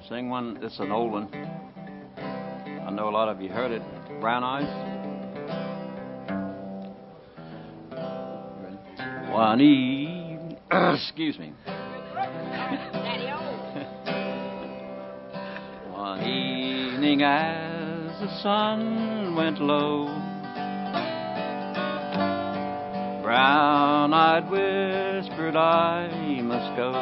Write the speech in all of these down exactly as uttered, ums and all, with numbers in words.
Sing one. This is an old one. I know a lot of you heard it. Brown Eyes. One evening, excuse me. One evening as the sun went low, Brown-eyed whispered, I must go.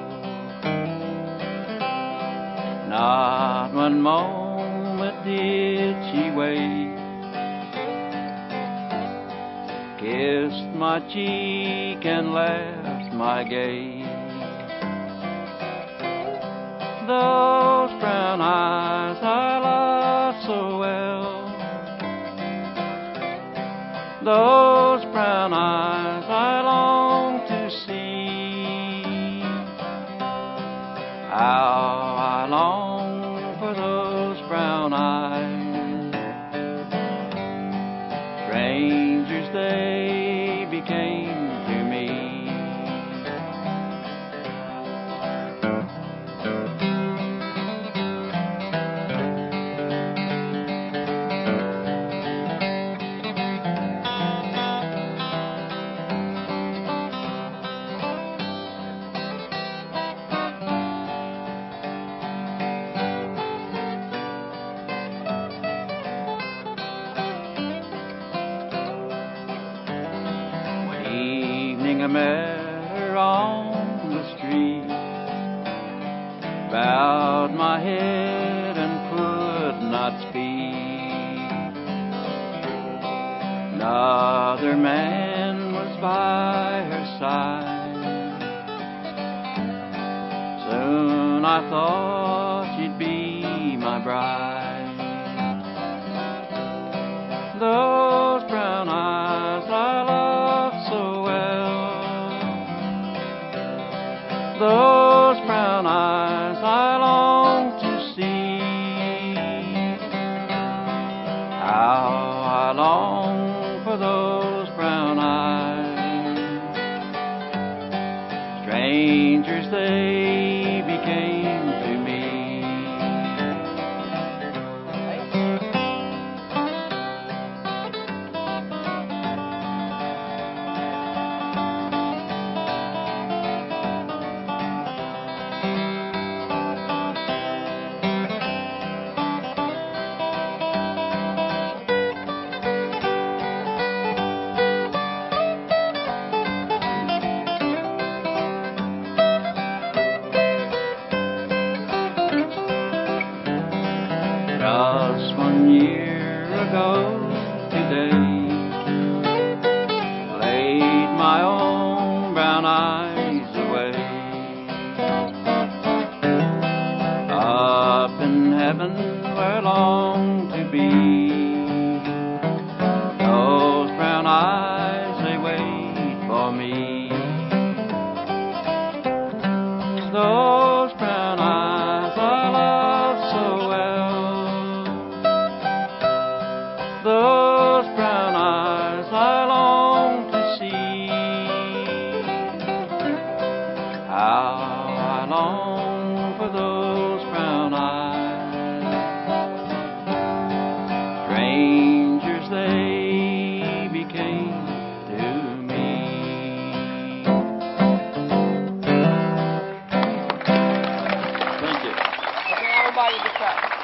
Not one moment did she wait, kissed my cheek and left my gate. Those brown eyes I love so well, those brown eyes I long to see. How I long for those brown eyes. Strangers they became to me. I met her on the street, bowed my head and could not speak. Another man was by her side. Soon I thought she'd be my bride. Those brown eyes I love so well, those brown eyes I long to see. How I long for those brown eyes. Strangers they became to me. Just one year ago today, laid my own brown eyes away. Up in heaven where I long to be, those brown eyes, they wait for me. Those brown eyes I love so well, those brown eyes I long to see. How I long for those brown eyes. Strangers they became to me. Thank you. Okay, everybody, just clap.